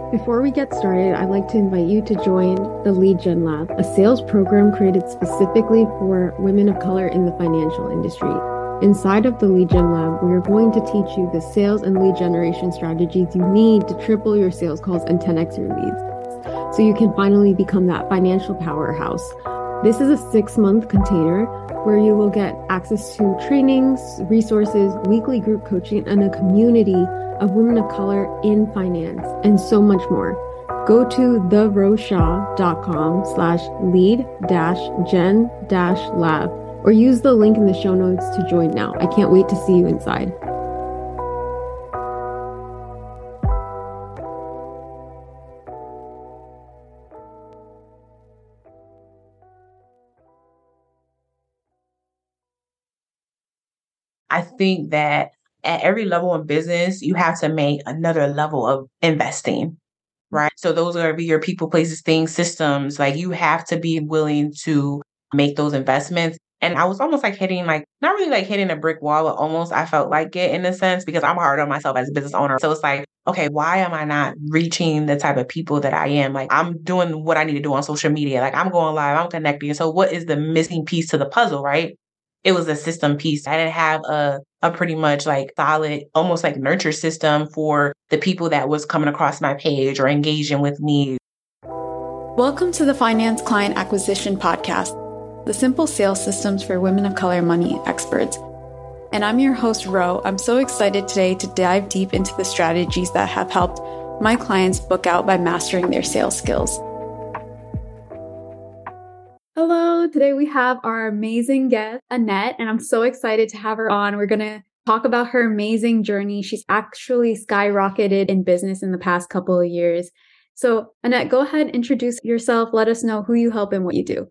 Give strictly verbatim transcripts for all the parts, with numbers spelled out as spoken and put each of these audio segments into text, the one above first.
Before we get started, I'd like to invite you to join the Lead Gen Lab, a sales program created specifically for women of color in the financial industry. Inside of the Lead Gen Lab, we are going to teach you the sales and lead generation strategies you need to triple your sales calls and ten x your leads, so you can finally become that financial powerhouse. This is a six-month container where you will get access to trainings, resources, weekly group coaching, and a community of women of color in finance, and so much more. Go to theroshaw.com slash lead dash gen dash lab or use the link in the show notes to join now. I can't wait to see you inside. I think that at every level of business, you have to make another level of investing, right? So those are be your people, places, things, systems. Like you have to be willing to make those investments. And I was almost like hitting like, not really like hitting a brick wall, but almost I felt like it in a sense because I'm hard on myself as a business owner. So it's like, okay, why am I not reaching the type of people that I am? Like I'm doing what I need to do on social media. Like I'm going live, I'm connecting. So what is the missing piece to the puzzle, right? It was a system piece. I didn't have a a pretty much like solid, almost like nurture system for the people that was coming across my page or engaging with me. Welcome to the Finance Client Acquisition Podcast, the simple sales systems for women of color money experts. And I'm your host, Ro. I'm so excited today to dive deep into the strategies that have helped my clients book out by mastering their sales skills. Hello, today we have our amazing guest, Annette, and I'm so excited to have her on. We're going to talk about her amazing journey. She's actually skyrocketed in business in the past couple of years. So, Annette, go ahead, introduce yourself. Let us know who you help and what you do.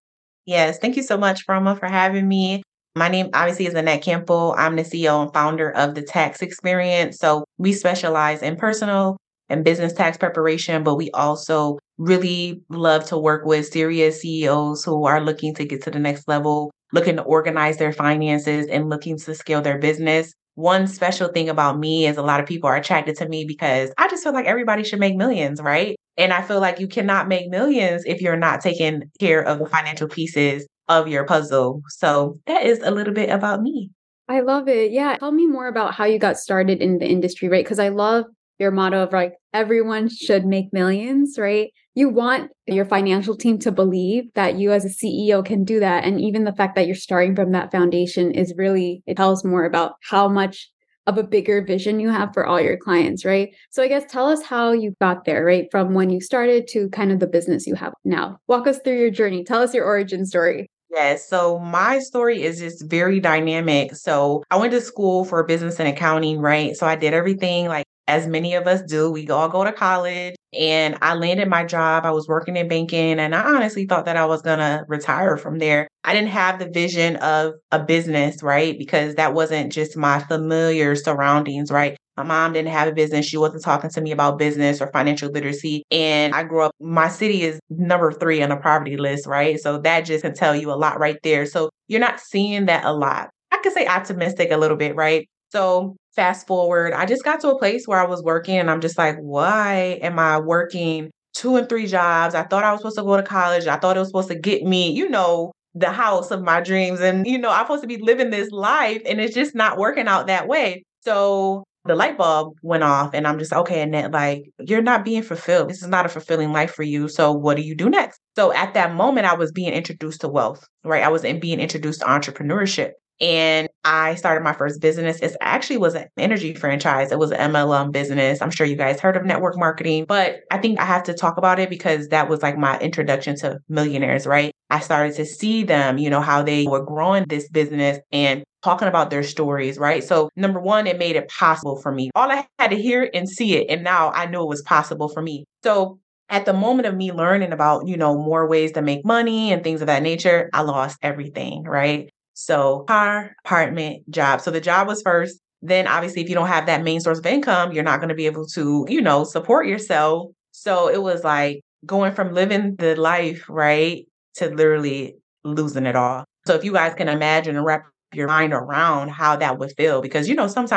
Yes, thank you so much, Froma, for having me. My name obviously is Annette Campbell. I'm the C E O and founder of The Tax Experience. So we specialize in personal and business tax preparation, but we also really love to work with serious C E Os who are looking to get to the next level, looking to organize their finances and looking to scale their business. One special thing about me is a lot of people are attracted to me because I just feel like everybody should make millions, right? And I feel like you cannot make millions if you're not taking care of the financial pieces of your puzzle. So that is a little bit about me. I love it. Yeah. Tell me more about how you got started in the industry, right? Because I love your motto of like, everyone should make millions, right? You want your financial team to believe that you as a C E O can do that. And even the fact that you're starting from that foundation is really, it tells more about how much of a bigger vision you have for all your clients, right? So I guess tell us how you got there, right? From when you started to kind of the business you have now. Walk us through your journey. Tell us your origin story. Yes. So my story is just very dynamic. So I went to school for business and accounting, right? So I did everything like as many of us do. We all go to college and I landed my job. I was working in banking and I honestly thought that I was going to retire from there. I didn't have the vision of a business, right? Because that wasn't just my familiar surroundings, right? My mom didn't have a business. She wasn't talking to me about business or financial literacy. And I grew up, my city is number three on the poverty list, right? So that just can tell you a lot right there. So you're not seeing that a lot. I could say optimistic a little bit, right? So fast forward, I just got to a place where I was working and I'm just like, why am I working two and three jobs? I thought I was supposed to go to college. I thought it was supposed to get me, you know, the house of my dreams. And, you know, I'm supposed to be living this life and it's just not working out that way. So the light bulb went off and I'm just, okay, Annette, like, you're not being fulfilled. This is not a fulfilling life for you. So what do you do next? So at that moment, I was being introduced to wealth, right? I was being introduced to entrepreneurship. And I started my first business. It actually was an energy franchise. It was an M L M business. I'm sure you guys heard of network marketing, but I think I have to talk about it because that was like my introduction to millionaires, right? I started to see them, you know, how they were growing this business and talking about their stories, right? So number one, it made it possible for me. All I had to hear and see it. And now I knew it was possible for me. So at the moment of me learning about, you know, more ways to make money and things of that nature, I lost everything, right? So car, apartment, job. So the job was first. Then obviously, if you don't have that main source of income, you're not going to be able to, you know, support yourself. So it was like going from living the life, right, to literally losing it all. So if you guys can imagine and wrap your mind around how that would feel, because, you know, sometimes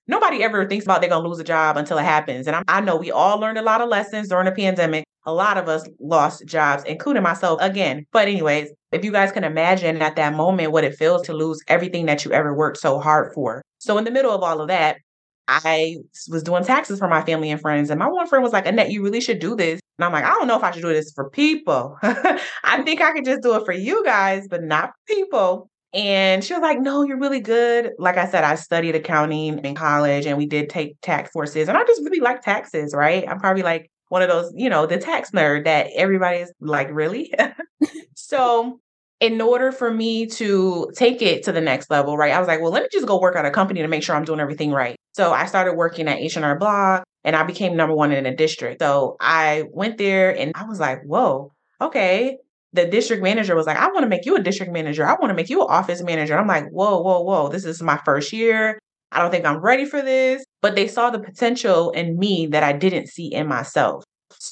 nobody ever thinks about they're going to lose a job until it happens. And I'm, I know we all learned a lot of lessons during the pandemic. A lot of us lost jobs, including myself again. But anyways, if you guys can imagine at that moment what it feels to lose everything that you ever worked so hard for. So in the middle of all of that, I was doing taxes for my family and friends. And my one friend was like, Annette, you really should do this. And I'm like, I don't know if I should do this for people. I think I could just do it for you guys, but not for people. And she was like, no, you're really good. Like I said, I studied accounting in college and we did take tax courses. And I just really like taxes, right? I'm probably like one of those, you know, the tax nerd that everybody's like, really? So in order for me to take it to the next level, right, I was like, well, let me just go work at a company to make sure I'm doing everything right. So I started working at H and R Block and I became number one in the district. So I went there and I was like, whoa, okay. The district manager was like, I want to make you a district manager. I want to make you an office manager. I'm like, whoa, whoa, whoa. This is my first year. I don't think I'm ready for this. But they saw the potential in me that I didn't see in myself.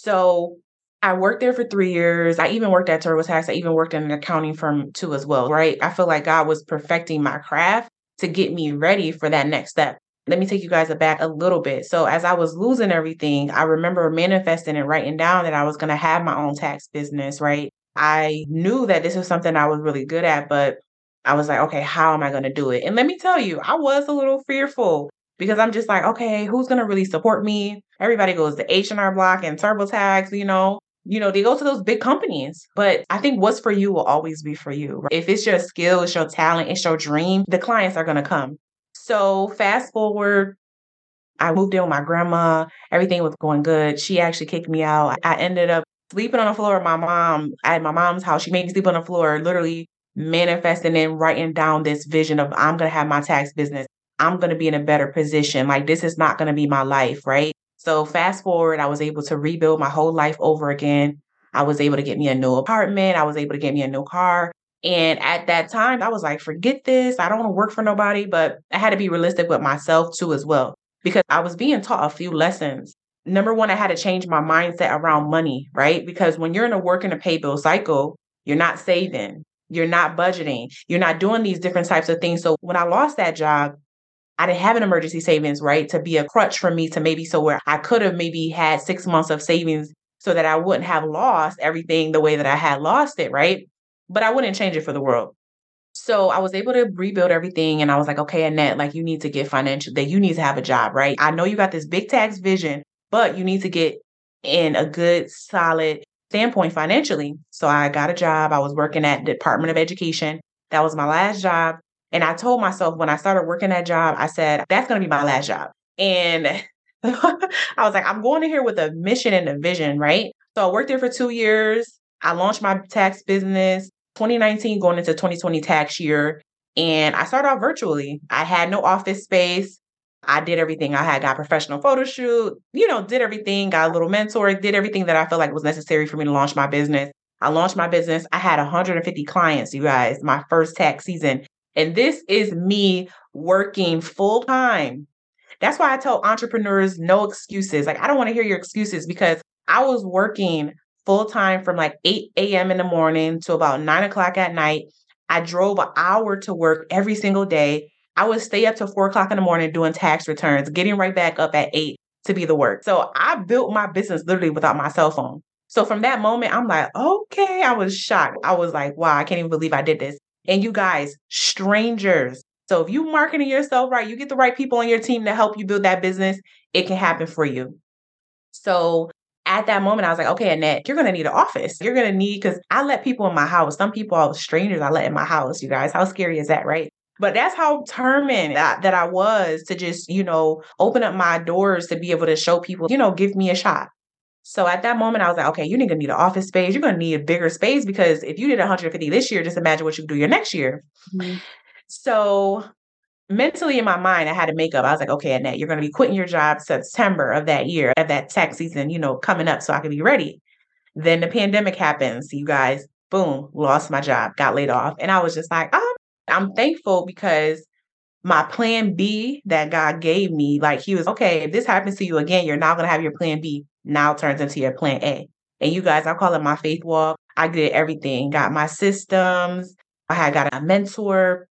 So I worked there for three years. I even worked at TurboTax. I even worked in an accounting firm too as well, right? I feel like God was perfecting my craft to get me ready for that next step. Let me take you guys back a little bit. So as I was losing everything, I remember manifesting and writing down that I was going to have my own tax business, right? I knew that this was something I was really good at, but I was like, okay, how am I going to do it? And let me tell you, I was a little fearful because I'm just like, okay, who's going to really support me? Everybody goes to H and R Block and TurboTax, you know, you know, they go to those big companies. But I think what's for you will always be for you. Right? If it's your skill, it's your talent, it's your dream, the clients are going to come. So fast forward, I moved in with my grandma. Everything was going good. She actually kicked me out. I ended up sleeping on the floor with my mom at my mom's house. She made me sleep on the floor, literally manifesting and writing down this vision of I'm going to have my tax business. I'm going to be in a better position. Like this is not going to be my life, right? So fast forward, I was able to rebuild my whole life over again. I was able to get me a new apartment. I was able to get me a new car. And at that time, I was like, forget this. I don't want to work for nobody, but I had to be realistic with myself too as well, because I was being taught a few lessons. Number one, I had to change my mindset around money, right? Because when you're in a work and a pay bill cycle, you're not saving, you're not budgeting, you're not doing these different types of things. So when I lost that job, I didn't have an emergency savings, right? To be a crutch for me to maybe so where I could have maybe had six months of savings so that I wouldn't have lost everything the way that I had lost it, right? But I wouldn't change it for the world. So I was able to rebuild everything. And I was like, okay, Annette, like you need to get financial, that you need to have a job, right? I know you got this big tax vision, but you need to get in a good, solid standpoint financially. So I got a job. I was working at the Department of Education. That was my last job. And I told myself when I started working that job, I said, that's going to be my last job. And I was like, I'm going in here with a mission and a vision, right? So I worked there for two years. I launched my tax business, twenty nineteen going into twenty twenty tax year. And I started out virtually. I had no office space. I did everything. I had got professional photo shoot, you know, did everything, got a little mentor, did everything that I felt like was necessary for me to launch my business. I launched my business. I had one hundred fifty clients, you guys, my first tax season. And this is me working full time. That's why I tell entrepreneurs no excuses. Like, I don't want to hear your excuses because I was working full time from like eight a.m. in the morning to about nine o'clock at night. I drove an hour to work every single day. I would stay up till four o'clock in the morning doing tax returns, getting right back up at eight to be the work. So I built my business literally without my cell phone. So from that moment, I'm like, okay, I was shocked. I was like, wow, I can't even believe I did this. And you guys, strangers. So if you marketing yourself right, you get the right people on your team to help you build that business, it can happen for you. So at that moment, I was like, okay, Annette, you're going to need an office. You're going to need, because I let people in my house. Some people are strangers I let in my house, you guys. How scary is that, right? But that's how determined that, that I was to just, you know, open up my doors to be able to show people, you know, give me a shot. So at that moment, I was like, okay, you're going to need an office space. You're going to need a bigger space because if you did one hundred fifty this year, just imagine what you do your next year. Mm-hmm. So mentally in my mind, I had to make up. I was like, okay, Annette, you're going to be quitting your job September of that year, of that tax season, you know, coming up so I can be ready. Then the pandemic happens. You guys, boom, lost my job, got laid off. And I was just like, oh, I'm thankful because my plan B that God gave me, like he was, okay, if this happens to you again, you're now going to have your plan B now turns into your plan A. And you guys, I call it my faith walk. I did everything, got my systems. I had got a mentor.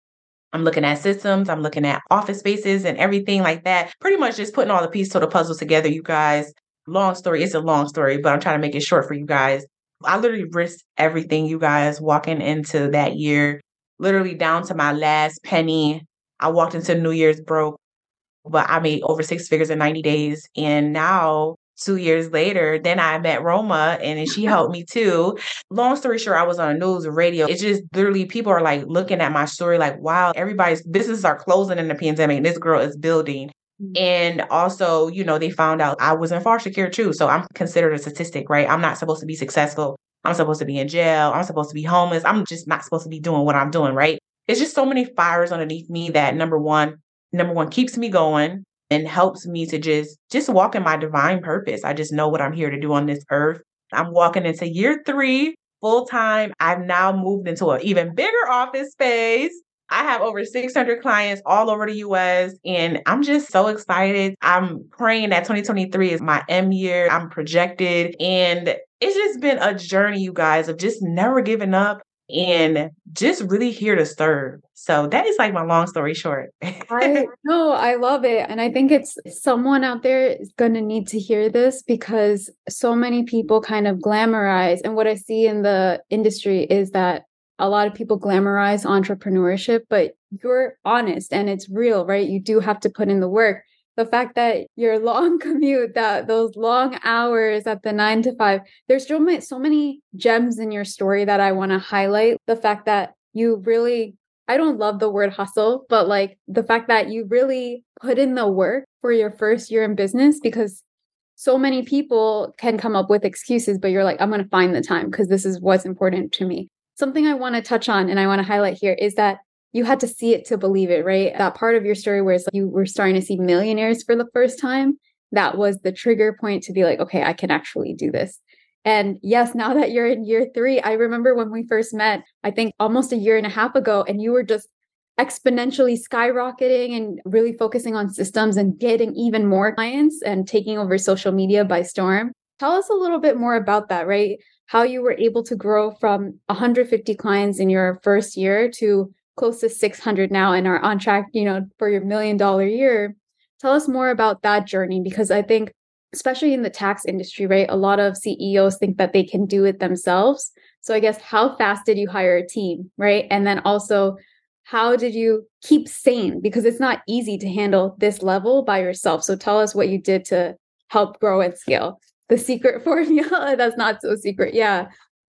I'm looking at systems, I'm looking at office spaces and everything like that. Pretty much just putting all the pieces of the puzzle together, you guys. Long story, it's a long story, but I'm trying to make it short for you guys. I literally risked everything, you guys, walking into that year, literally down to my last penny. I walked into New Year's broke, but I made over six figures in ninety days. And now, two years later, then I met Roma and then she helped me too. Long story short, I was on the news and radio. It's just literally people are like looking at my story like, wow, everybody's businesses are closing in the pandemic and this girl is building. And also, you know, they found out I was in foster care too. So I'm considered a statistic, right? I'm not supposed to be successful. I'm supposed to be in jail. I'm supposed to be homeless. I'm just not supposed to be doing what I'm doing, right? It's just so many fires underneath me that number one, number one keeps me going and helps me to just, just walk in my divine purpose. I just know what I'm here to do on this earth. I'm walking into year three full time. I've now moved into an even bigger office space. I have over six hundred clients all over the U S and I'm just so excited. I'm praying that twenty twenty-three is my M year. I'm projected and it's just been a journey, you guys, of just never giving up and just really here to serve. So that is like my long story short. I know, I love it. And I think it's someone out there is going to need to hear this because so many people kind of glamorize. And what I see in the industry is that a lot of people glamorize entrepreneurship, but you're honest and it's real, right? You do have to put in the work. The fact that your long commute, that those long hours at the nine to five, there's so many, so many gems in your story that I want to highlight. The fact that you really, I don't love the word hustle, but like the fact that you really put in the work for your first year in business, because so many people can come up with excuses, but you're like, I'm going to find the time because this is what's important to me. Something I want to touch on and I want to highlight here is that you had to see it to believe it, right? That part of your story where it's like you were starting to see millionaires for the first time, that was the trigger point to be like, okay, I can actually do this. And yes, now that you're in year three, I remember when we first met, I think almost a year and a half ago, and you were just exponentially skyrocketing and really focusing on systems and getting even more clients and taking over social media by storm. Tell us a little bit more about that, right? How you were able to grow from one hundred fifty clients in your first year to close to six hundred now and are on track, you know, for your million dollar year. Tell us more about that journey, because I think, especially in the tax industry, right, a lot of C E Os think that they can do it themselves. So I guess, how fast did you hire a team, right? And then also, how did you keep sane? Because it's not easy to handle this level by yourself. So tell us what you did to help grow and scale. The secret formula that's not so secret. Yeah.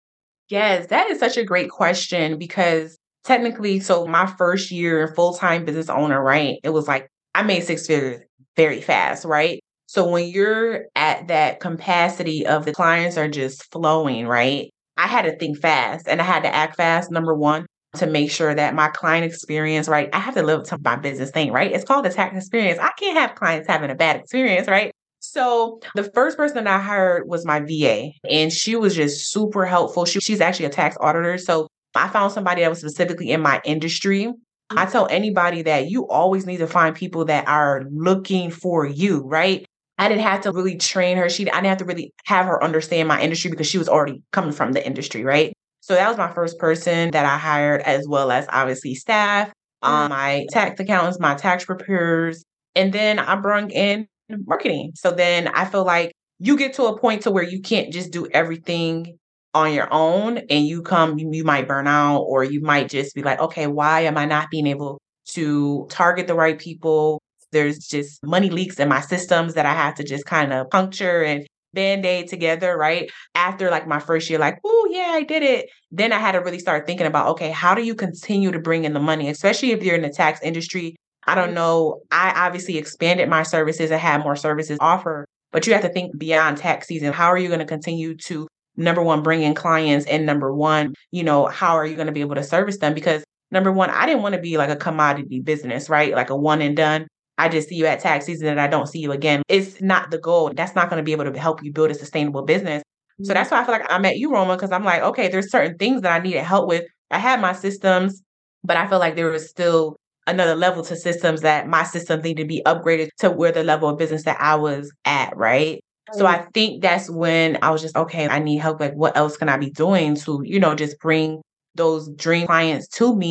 Yes, that is such a great question because technically, so my first year full-time business owner, right? It was like I made six figures very fast, right? So when you're at that capacity of the clients are just flowing, right? I had to think fast and I had to act fast, number one, to make sure that my client experience, right? I have to live up to my business thing, right? It's called the tax experience. I can't have clients having a bad experience, right? So the first person I hired was my V A, and she was just super helpful. She, she's actually a tax auditor. So I found somebody that was specifically in my industry. I tell anybody that you always need to find people that are looking for you, right? I didn't have to really train her. She, I didn't have to really have her understand my industry because she was already coming from the industry, right? So that was my first person that I hired, as well as obviously staff, um, my tax accountants, my tax preparers. And then I brought in marketing. So then I feel like you get to a point to where you can't just do everything on your own and you come, you, you might burn out, or you might just be like, okay, why am I not being able to target the right people? There's just money leaks in my systems that I have to just kind of puncture and band-aid together, right? After like my first year, like, oh yeah, I did it. Then I had to really start thinking about, okay, how do you continue to bring in the money, especially if you're in the tax industry? I don't know. I obviously expanded my services and had more services offer, but you have to think beyond tax season. How are you going to continue to, number one, bring in clients? And number one, you know, how are you going to be able to service them? Because number one, I didn't want to be like a commodity business, right? Like a one and done. I just see you at tax season and I don't see you again. It's not the goal. That's not going to be able to help you build a sustainable business. Mm-hmm. So that's why I feel like I met you, Roma, because I'm like, okay, there's certain things that I needed help with. I had my systems, but I feel like there was still another level to systems that my systems need to be upgraded to where the level of business that I was at, right? So I think that's when I was just, okay, I need help. Like, what else can I be doing to, you know, just bring those dream clients to me?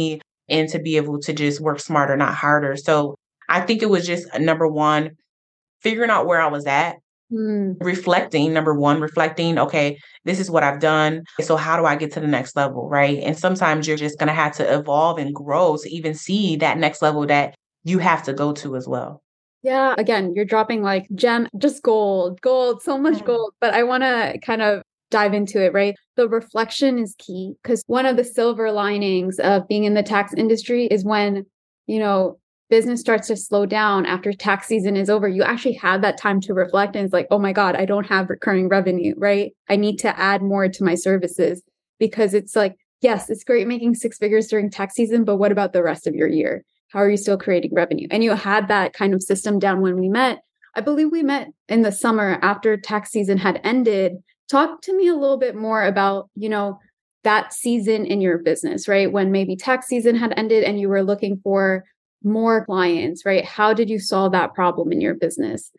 and to be able to just work smarter, not harder. So I think it was just number one, figuring out where I was at, mm. reflecting, number one, reflecting, okay, this is what I've done. So how do I get to the next level, right? And sometimes you're just going to have to evolve and grow to even see that next level that you have to go to as well. Yeah. Again, you're dropping like gem, just gold, gold, so much mm-hmm. gold. But I want to kind of dive into it, right? The reflection is key because one of the silver linings of being in the tax industry is when, you know, business starts to slow down after tax season is over, you actually have that time to reflect. And it's like, oh my God, I don't have recurring revenue, right? I need to add more to my services because it's like, yes, it's great making six figures during tax season, but what about the rest of your year? How are you still creating revenue? And you had that kind of system down when we met. I believe we met in the summer after tax season had ended. Talk to me a little bit more about, you know, that season in your business, right? When maybe tax season had ended and you were looking for more clients, right? How did you solve that problem in your business?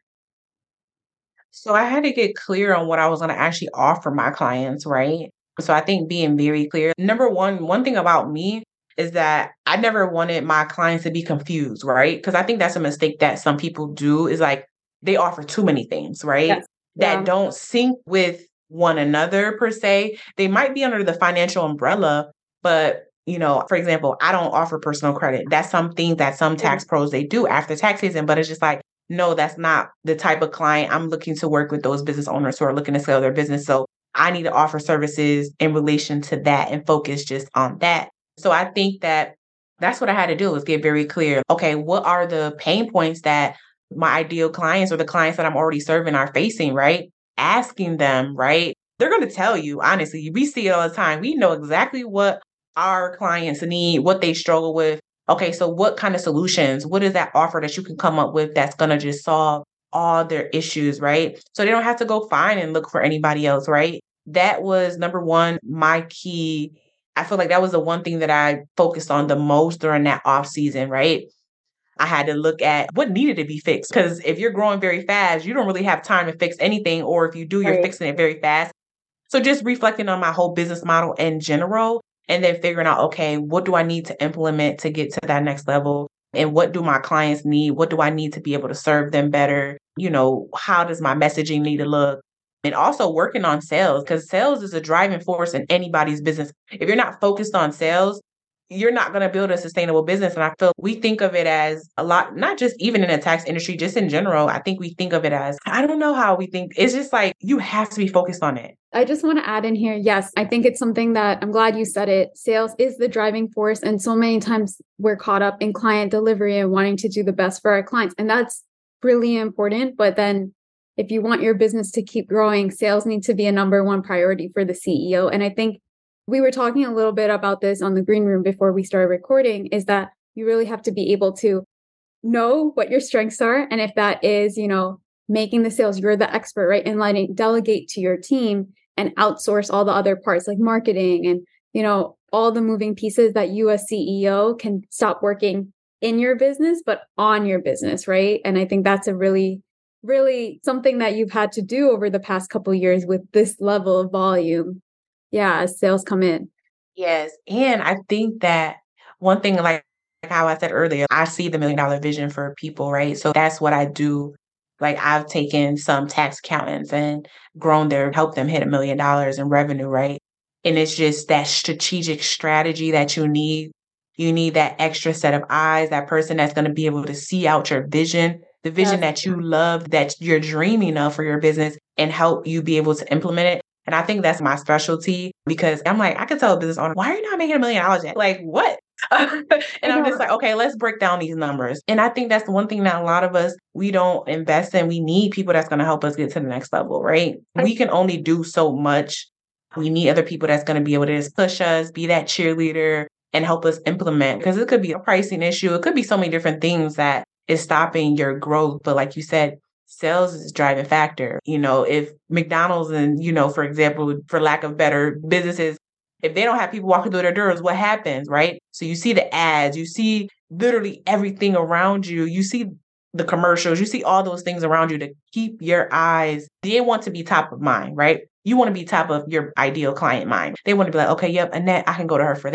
So I had to get clear on what I was going to actually offer my clients, right? So I think being very clear, number one, one thing about me is that I never wanted my clients to be confused, right? Because I think that's a mistake that some people do is like they offer too many things, right? Yes. That yeah. don't sync with one another per se. They might be under the financial umbrella, but you know, for example, I don't offer personal credit. That's something that some tax pros, they do after tax season, but it's just like, no, that's not the type of client I'm looking to work with, those business owners who are looking to scale their business. So I need to offer services in relation to that and focus just on that. So I think that that's what I had to do is get very clear. Okay, what are the pain points that my ideal clients or the clients that I'm already serving are facing, right? Asking them, right? They're going to tell you, honestly, we see it all the time. We know exactly what our clients need, what they struggle with. Okay, so what kind of solutions, what is that offer that you can come up with that's going to just solve all their issues, right? So they don't have to go find and look for anybody else, right? That was number one, my key. I feel like that was the one thing that I focused on the most during that off season, right? I had to look at what needed to be fixed because if you're growing very fast, you don't really have time to fix anything. Or if you do, you're right. fixing it very fast. So just reflecting on my whole business model in general. And then figuring out, okay, what do I need to implement to get to that next level? And what do my clients need? What do I need to be able to serve them better? You know, how does my messaging need to look? And also working on sales, because sales is a driving force in anybody's business. If you're not focused on sales, you're not going to build a sustainable business. And I feel we think of it as a lot, not just even in the tax industry, just in general. I think we think of it as, I don't know how we think. It's just like, you have to be focused on it. I just want to add in here. Yes, I think it's something that I'm glad you said it. Sales is the driving force. And so many times we're caught up in client delivery and wanting to do the best for our clients. And that's really important. But then if you want your business to keep growing, sales need to be a number one priority for the C E O. And I think we were talking a little bit about this on the green room before we started recording, is that you really have to be able to know what your strengths are. And if that is, you know, making the sales, you're the expert, right? And letting delegate to your team and outsource all the other parts like marketing and, you know, all the moving pieces that you as C E O can stop working in your business, but on your business, right? And I think that's a really, really something that you've had to do over the past couple of years with this level of volume. Yeah, as sales come in. Yes. And I think that one thing, like how I said earlier, I see the million dollar vision for people, right? So that's what I do. Like I've taken some tax accountants and grown their, helped them hit a million dollars in revenue, right? And it's just that strategic strategy that you need. You need that extra set of eyes, that person that's going to be able to see out your vision, the vision yes. that you love, that you're dreaming of for your business and help you be able to implement it. And I think that's my specialty because I'm like, I could tell a business owner, why are you not making a million dollars yet? Like, what? and I'm just like, okay, let's break down these numbers. And I think that's one thing that a lot of us, we don't invest in. We need people that's going to help us get to the next level, right? We can only do so much. We need other people that's going to be able to just push us, be that cheerleader and help us implement, because it could be a pricing issue. It could be so many different things that is stopping your growth. But like you said, sales is a driving factor. You know, if McDonald's and, you know, for example, for lack of better businesses, if they don't have people walking through their doors, what happens, right? So you see the ads, you see literally everything around you. You see the commercials, you see all those things around you to keep your eyes. They want to be top of mind, right? You want to be top of your ideal client mind. They want to be like, okay, yep, Annette, I can go to her for that.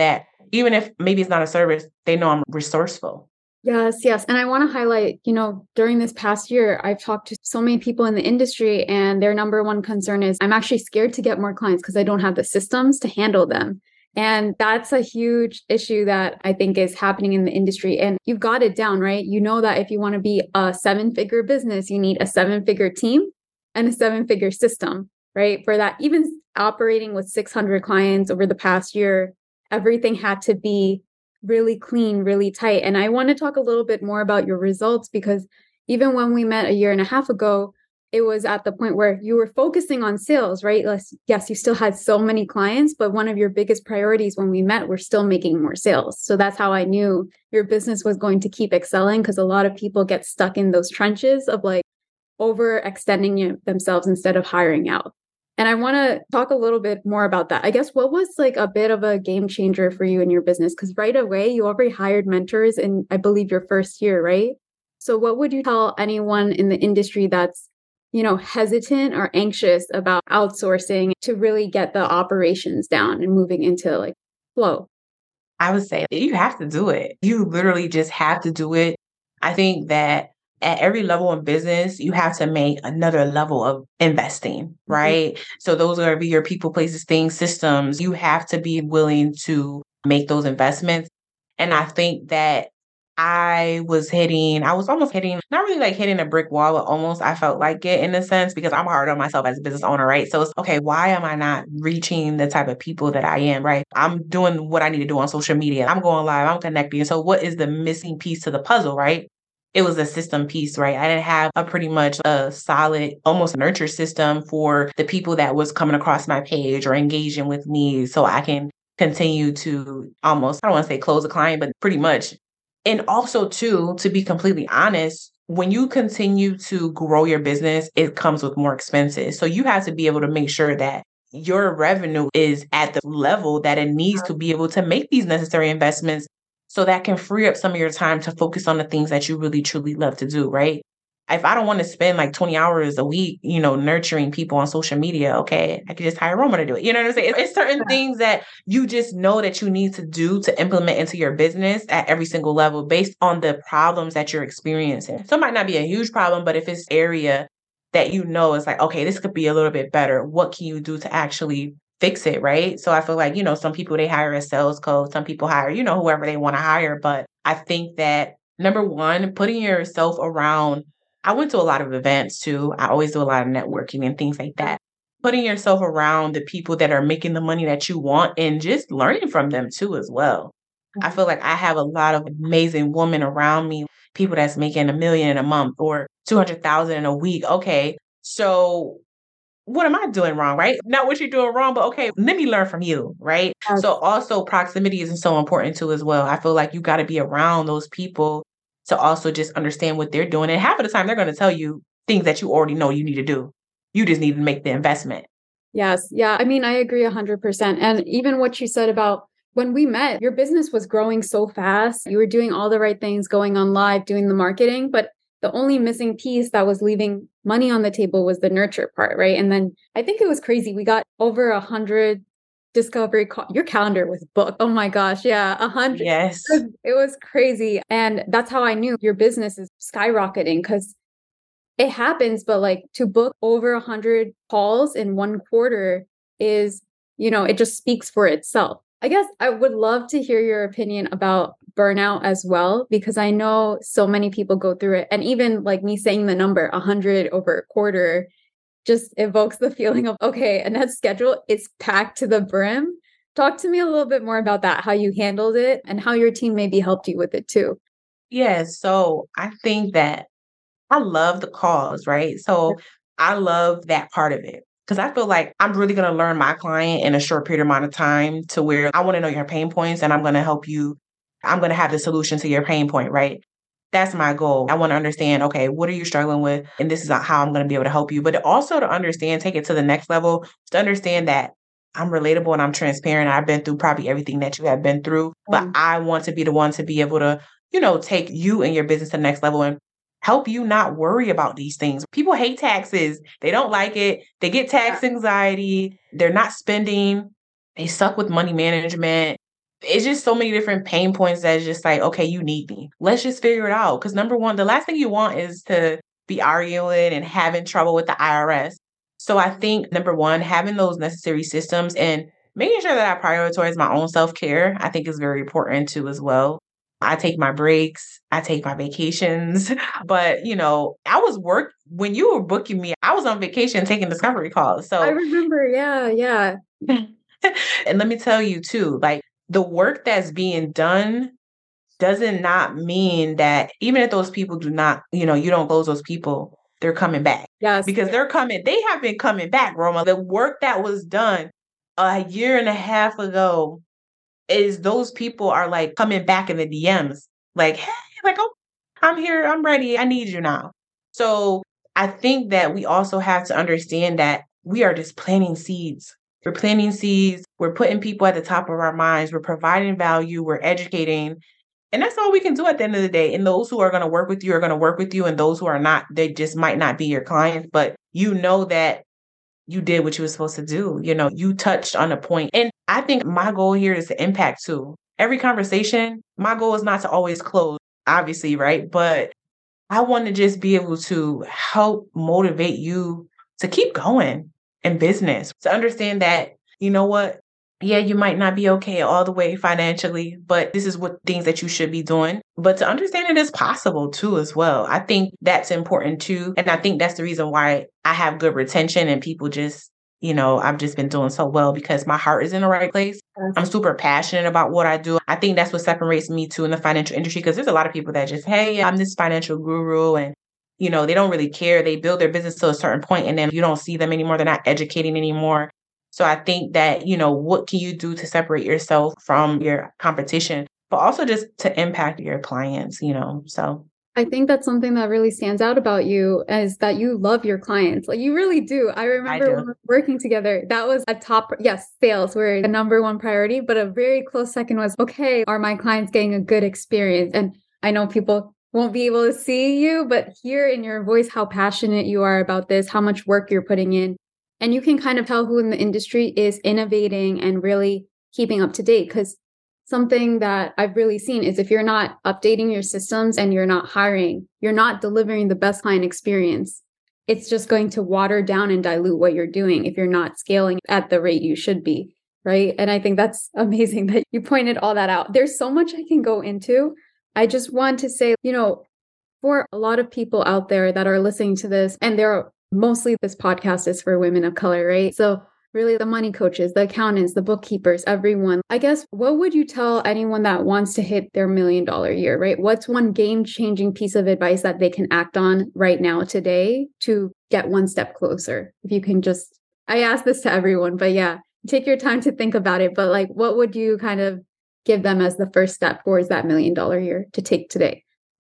Even if maybe it's not a service, they know I'm resourceful. Yes, yes. And I want to highlight, you know, during this past year, I've talked to so many people in the industry, and their number one concern is I'm actually scared to get more clients because I don't have the systems to handle them. And that's a huge issue that I think is happening in the industry. And you've got it down, right? You know that if you want to be a seven figure business, you need a seven figure team and a seven figure system, right? For that, even operating with six hundred clients over the past year, everything had to be really clean, really tight. And I want to talk a little bit more about your results, because even when we met a year and a half ago, it was at the point where you were focusing on sales, right? Yes, you still had so many clients, but one of your biggest priorities when we met were still making more sales. So that's how I knew your business was going to keep excelling, because a lot of people get stuck in those trenches of like overextending themselves instead of hiring out. And I want to talk a little bit more about that. I guess what was like a bit of a game changer for you in your business? Because right away, you already hired mentors in, I believe, your first year, right? So what would you tell anyone in the industry that's, you know, hesitant or anxious about outsourcing to really get the operations down and moving into like flow? I would say you have to do it. You literally just have to do it. I think that at every level in business, you have to make another level of investing, right? Mm-hmm. So those are be your people, places, things, systems. You have to be willing to make those investments. And I think that I was hitting, I was almost hitting, not really like hitting a brick wall, but almost I felt like it in a sense, because I'm hard on myself as a business owner, right? So it's, okay, why am I not reaching the type of people that I am, right? I'm doing what I need to do on social media. I'm going live, I'm connecting. So what is the missing piece to the puzzle, right? It was a system piece, right? I didn't have a pretty much a solid, almost nurture system for the people that was coming across my page or engaging with me, so I can continue to almost, I don't want to say close a client, but pretty much. And also too, to be completely honest, when you continue to grow your business, it comes with more expenses. So you have to be able to make sure that your revenue is at the level that it needs to be able to make these necessary investments, so that can free up some of your time to focus on the things that you really, truly love to do, right? If I don't want to spend like twenty hours a week, you know, nurturing people on social media, okay, I could just hire Roma to do it. You know what I'm saying? It's certain yeah. things that you just know that you need to do to implement into your business at every single level based on the problems that you're experiencing. So it might not be a huge problem, but if it's area that you know is like, okay, this could be a little bit better, what can you do to actually fix it, right? So I feel like, you know, some people, they hire a sales coach, some people hire, you know, whoever they want to hire. But I think that number one, putting yourself around, I went to a lot of events too. I always do a lot of networking and things like that. Putting yourself around the people that are making the money that you want and just learning from them too as well. I feel like I have a lot of amazing women around me, people that's making a million in a month or two hundred thousand in a week. Okay, so what am I doing wrong, right? Not what you're doing wrong, but okay, let me learn from you, right? Okay. So also proximity is so important too as well. I feel like you got to be around those people to also just understand what they're doing. And half of the time, they're going to tell you things that you already know you need to do. You just need to make the investment. Yes. Yeah. I mean, I agree one hundred percent. And even what you said about when we met, your business was growing so fast. You were doing all the right things, going on live, doing the marketing, but the only missing piece that was leaving money on the table was the nurture part, right? And then I think it was crazy. We got over a hundred discovery call. Your calendar was booked. Oh my gosh. Yeah. A hundred. Yes. It was, it was crazy. And that's how I knew your business is skyrocketing, because it happens, but like to book over a hundred calls in one quarter is, you know, it just speaks for itself. I guess I would love to hear your opinion about burnout as well, because I know so many people go through it. And even like me saying the number one hundred over a quarter just evokes the feeling of, okay, Annette's schedule is packed to the brim. Talk to me a little bit more about that, how you handled it and how your team maybe helped you with it too. Yeah, so I think that I love the cause, right? So I love that part of it. Because I feel like I'm really going to learn my client in a short period amount of time, to where I want to know your pain points and I'm going to help you. I'm going to have the solution to your pain point, right? That's my goal. I want to understand, okay, what are you struggling with? And this is how I'm going to be able to help you. But also to understand, take it to the next level, to understand that I'm relatable and I'm transparent. I've been through probably everything that you have been through, but mm. I want to be the one to be able to, you know, take you and your business to the next level and help you not worry about these things. People hate taxes. They don't like it. They get tax anxiety. They're not spending. They suck with money management. it's just so many different pain points that's just like, okay, you need me. Let's just figure it out. Because number one, the last thing you want is to be arguing and having trouble with the I R S. So I think number one, having those necessary systems and making sure that I prioritize my own self-care, I think is very important too as well. I take my breaks, I take my vacations, but you know, I was work when you were booking me, I was on vacation taking discovery calls. So I remember, yeah, yeah. And let me tell you too, like the work that's being done doesn't not mean that even if those people do not, you know, you don't close those people, they're coming back. Yes. Because they're coming, they have been coming back, Roma. The work that was done a year and a half ago is those people are like coming back in the D Ms. Like, hey, like, oh, I'm here, I'm ready, I need you now. So I think that we also have to understand that we are just planting seeds. We're planting seeds, we're putting people at the top of our minds, we're providing value, we're educating. And that's all we can do at the end of the day. And those who are going to work with you are going to work with you. And those who are not, they just might not be your clients. But you know that you did what you were supposed to do. You know, you touched on a point. And I think my goal here is to impact too. Every conversation, my goal is not to always close, obviously, right? But I want to just be able to help motivate you to keep going in business, to understand that, you know what? Yeah, you might not be okay all the way financially, but this is what things that you should be doing. But to understand it is possible too, as well. I think that's important too. And I think that's the reason why I have good retention and people just, you know, I've just been doing so well because my heart is in the right place. I'm super passionate about what I do. I think that's what separates me too in the financial industry because there's a lot of people that just, hey, I'm this financial guru and, you know, they don't really care. They build their business to a certain point and then you don't see them anymore. They're not educating anymore. So I think that, you know, what can you do to separate yourself from your competition, but also just to impact your clients, you know, so. I think that's something that really stands out about you is that you love your clients. Like you really do. I remember I do. when we were working together, that was a top, yes, sales were the number one priority, but a very close second was, okay, are my clients getting a good experience? And I know people won't be able to see you, but hear in your voice how passionate you are about this, how much work you're putting in. And you can kind of tell who in the industry is innovating and really keeping up to date. Because something that I've really seen is if you're not updating your systems and you're not hiring, you're not delivering the best client experience. It's just going to water down and dilute what you're doing if you're not scaling at the rate you should be, right? And I think that's amazing that you pointed all that out. There's so much I can go into. I just want to say, you know, for a lot of people out there that are listening to this, and there are mostly this podcast is for women of color, right? So really the money coaches, the accountants, the bookkeepers, everyone. I guess, what would you tell anyone that wants to hit their million dollar year, right? What's one game-changing piece of advice that they can act on right now today to get one step closer? If you can just, I ask this to everyone, but yeah, take your time to think about it. But like, what would you kind of give them as the first step towards that million dollar year to take today?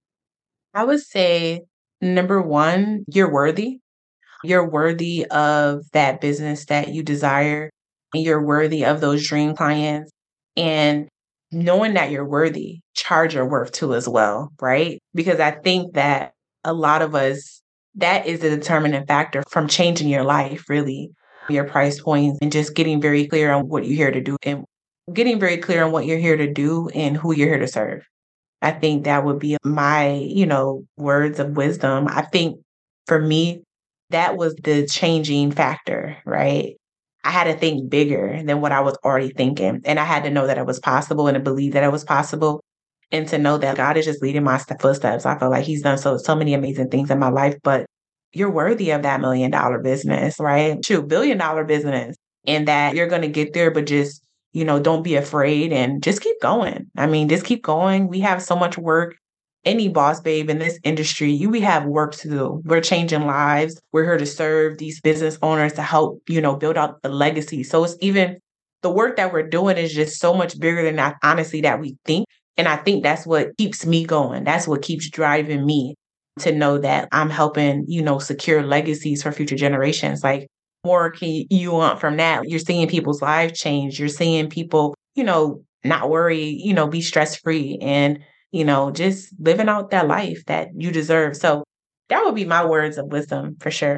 I would say, number one, you're worthy. You're worthy of that business that you desire, and you're worthy of those dream clients. And knowing that you're worthy, charge your worth too as well, right? Because I think that a lot of us, that is the determining factor from changing your life, really, your price points, and just getting very clear on what you're here to do and getting very clear on what you're here to do and who you're here to serve. I think that would be my, you know, words of wisdom. I think for me, that was the changing factor, right? I had to think bigger than what I was already thinking. And I had to know that it was possible and to believe that it was possible and to know that God is just leading my footsteps. I feel like he's done so, so many amazing things in my life, but you're worthy of that million dollar business, right? True, billion dollar business, and that you're going to get there, but just, you know, don't be afraid and just keep going. I mean, just keep going. We have so much work. Any boss babe in this industry, you we have work to do. We're changing lives. We're here to serve these business owners to help, you know, build out the legacy. So it's even the work that we're doing is just so much bigger than that, honestly, that we think. And I think that's what keeps me going. That's what keeps driving me to know that I'm helping, you know, secure legacies for future generations. Like, more can you want from that? You're seeing people's lives change. You're seeing people, you know, not worry, you know, be stress-free and, you know, just living out that life that you deserve. So that would be my words of wisdom for sure.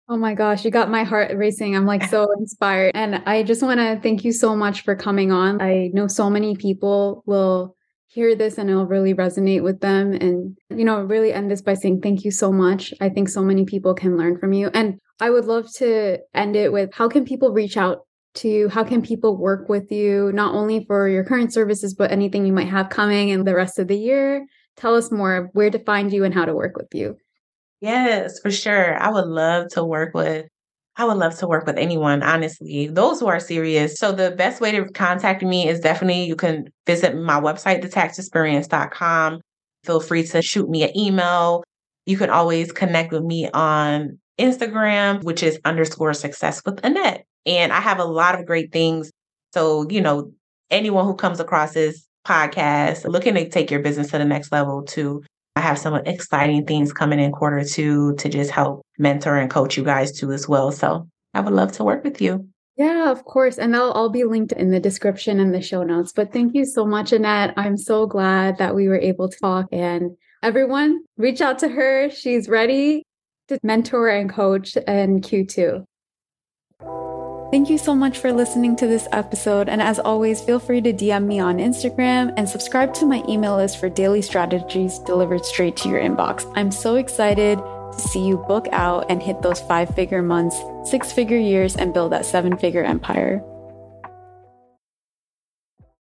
Oh my gosh, you got my heart racing. I'm like so inspired. And I just want to thank you so much for coming on. I know so many people will hear this and it'll really resonate with them. And, you know, really end this by saying thank you so much. I think so many people can learn from you. And I would love to end it with, how can people reach out to you? How can people work with you, not only for your current services, but anything you might have coming in the rest of the year? Tell us more, where to find you and how to work with you. Yes, for sure. I would love to work with, I would love to work with anyone, honestly, those who are serious. So the best way to contact me is definitely, you can visit my website, the tax experience dot com. Feel free to shoot me an email. You can always connect with me on Instagram, which is underscore success with Annette. And I have a lot of great things. So, you know, anyone who comes across this podcast looking to take your business to the next level too, I have some exciting things coming in quarter two to just help mentor and coach you guys too as well. So I would love to work with you. Yeah, of course. And they'll all be linked in the description and the show notes. But thank you so much, Annette. I'm so glad that we were able to talk. And everyone, reach out to her. She's ready to mentor and coach in Q two. Thank you so much for listening to this episode. And as always, feel free to D M me on Instagram and subscribe to my email list for daily strategies delivered straight to your inbox. I'm so excited to see you book out and hit those five-figure months, six-figure years, and build that seven-figure empire.